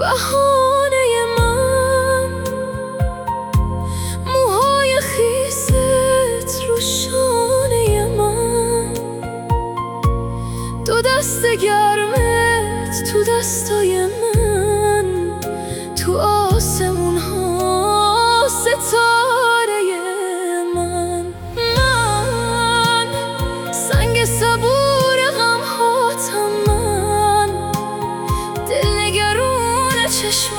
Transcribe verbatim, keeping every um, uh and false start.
بهانه من، موهای خیست رو شانه من، دو دست گرمت تو دستای من، تو آسمون ها ستاره من. من سنگ صبور غم هاتم، من دل نگرون چشم